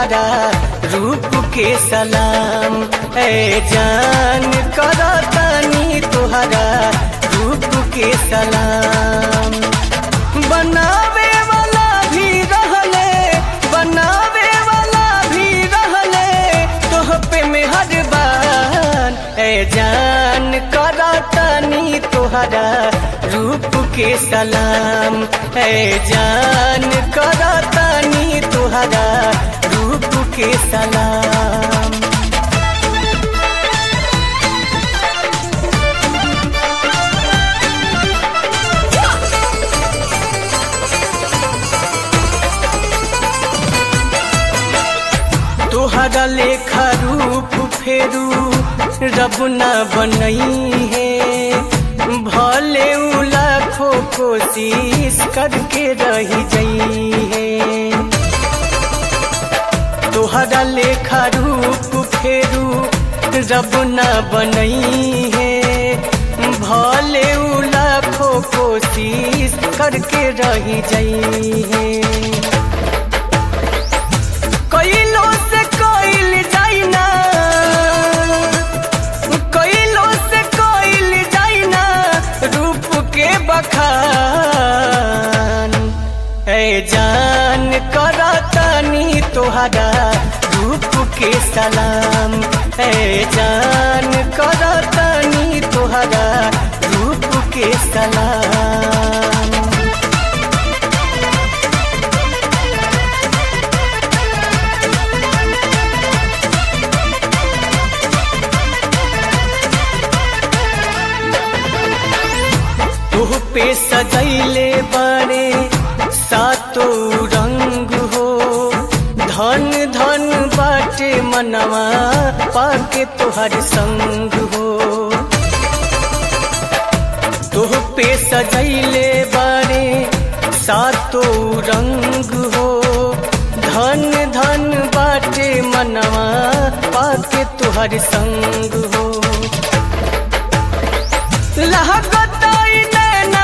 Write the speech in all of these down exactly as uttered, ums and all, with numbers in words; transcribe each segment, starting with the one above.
तुहरा रूप के सलाम। ए जान करतानी तुहरा रूप के सलाम। बनावे वाला भी रहले बनावे वाला भी रहले तोह पे मेहरबान। ए जान करतानी तुहरा रूप के सलाम। ए जान करतानी तुहरा रूप के सलाम। तोहरा लेखा रूप फेरू रब न बनई है। भले उ लाखों कोशिश करके रही जई है। तोहरा लेखा रूप फेरू रब न बनई है। भले उ लाखों कोशिश करके रही जई है। कइलो से कइल जाइना कइलो से कइल जाइना रूप के बखान। ए जान करतानी तुहरा रूप के सलाम। ए जान करतानी तुहरा रूप के सलाम। तोह पे सजैले बड़े सातो रंग हो। धन धन बाटे मनवा पाके तोहर संग हो। तोह पे सजैले बड़े सातो रंग हो। धन धन बाटे मनवा पाके तोहर संग हो। लहगताई नैना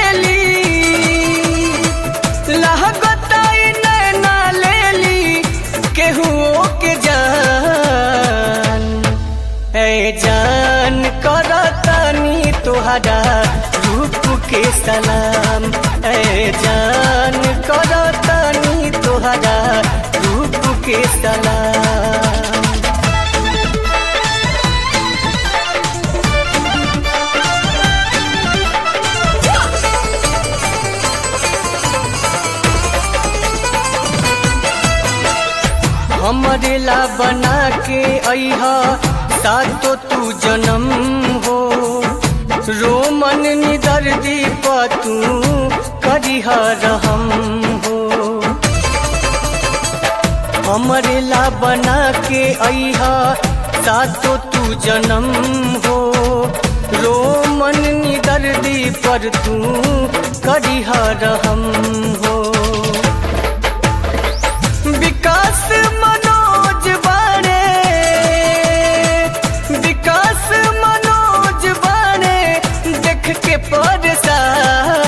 लेली लहगताई नैना लेली केहुओ के जान। ए जान करतानी तुहरा रूप के सलाम। ए जान करतानी तुहरा रूप के सलाम। हमरे ला बना के अइहा सातो तू जन्म हो। रोमन निदर दीप तू करिहा रहम हो। हमरे ला बना के अइहा सातो तू जन्म हो। रोमन निदर दीप तू करिहा रहम हो। विकास मनोज बाणे विकास मनोज बाणे देख के परेशान।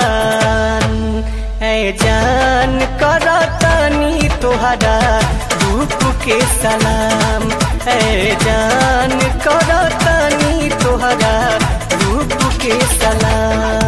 ए जान करतानी तुहरा रूप के सलाम। ए जान करतानी तुहरा रूप के सलाम।